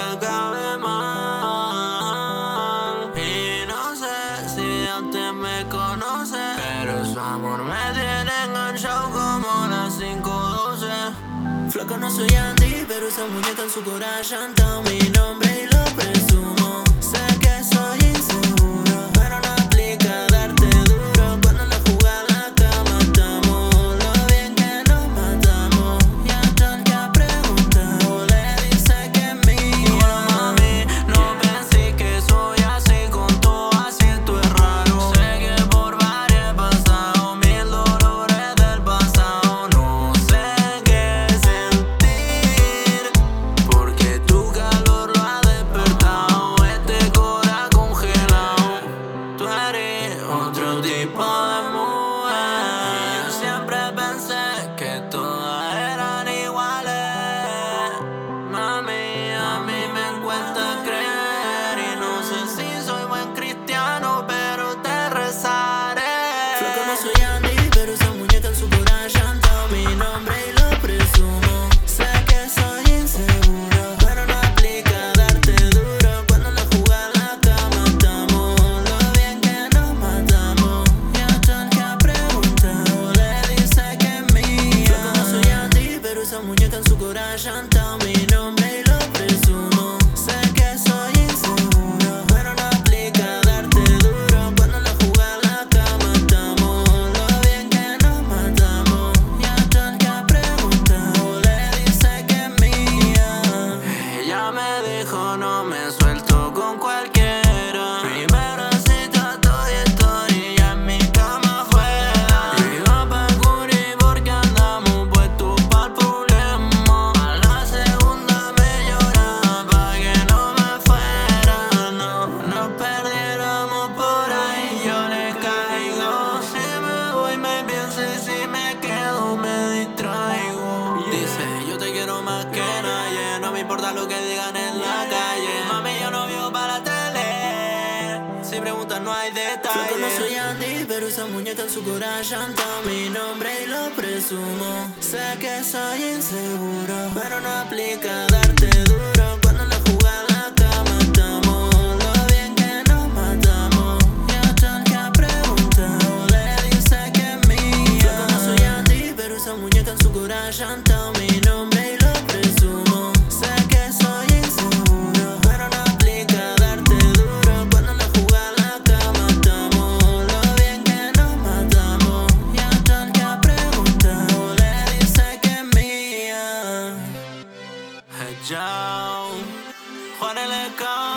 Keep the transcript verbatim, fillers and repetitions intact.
te cabe mal. Y no sé si antes me conoce, pero su amor me tiene enganchado como las cinco doce. Flaco, no soy Andy, pero esa muñeca en su corazón llanta mi nombre y lo presumo. Sé que soy inseguro, pero no aplica darte duro. Cuando la jugada en la cama estamos, lo bien que nos matamos. Y hasta el que ha preguntado le dice que es mío. Bueno, mami, no pensé que soy así con todo, así esto es raro. Sé que por varias he pasado mil dolores del pasado. No sé qué sentir, porque tu calor lo ha despertado este corazón congelado. Tú eres otro tipo de mujer, y yo siempre pensé que todas eran iguales. Mami, a mí me cuesta creer, y no sé si soy buen cristiano, pero te rezaré. Flaco, no soy Andy, pero esa muñeca en su corazón llanta mi nombre y lo presumo. Sé que soy inseguro, pero no aplica darte duro. Cuando la jugada en la cama estamos, lo bien que nos matamos. Y hasta el que ha preguntado le dice que es mía. Flaco, no soy Andy, pero esa muñeca en su corazón llanta mi nombre y lo presumo. Sé que soy inseguro, pero no aplica darte duro. Cuando la jugada en la cama estamos, lo bien que nos matamos. Y hasta el que ha preguntado le dice que es mía. Ella me dijo no me suelto con cualquiera. Primera cita estoy, estoy y ya en mi cama fuera. Iba pa' Curi porque andamos puestos pa'l problema. A la segunda me lloraba pa' que no me fuera. No nos perdiéramos por ahí, yo le caigo. Si me voy me pienso y si me quedo me distraigo. Dice yo te quiero más que nadie, no me importa lo que digan en la calle. Mami, yo no vivo para la tele, si preguntas no hay Flaco, no soy detalles. Andy, pero esa muñeca en su corazón llanta mi nombre y lo presumo. Sé que soy inseguro, pero no aplica darte duro. Cuando la jugada en la cama estamos, lo bien que nos matamos. Y hasta el que ha preguntado le dice que es mía. Flaco, no soy Andy, pero esa muñeca en su corazón llanta mi nombre y lo presumo. Sé que soy inseguro, pero no aplica darte duro. Cuando la jugada en la cama estamos, lo bien que nos matamos. Y hasta el que ha preguntado le dice que es mía. Hey, Joe, Juan L K.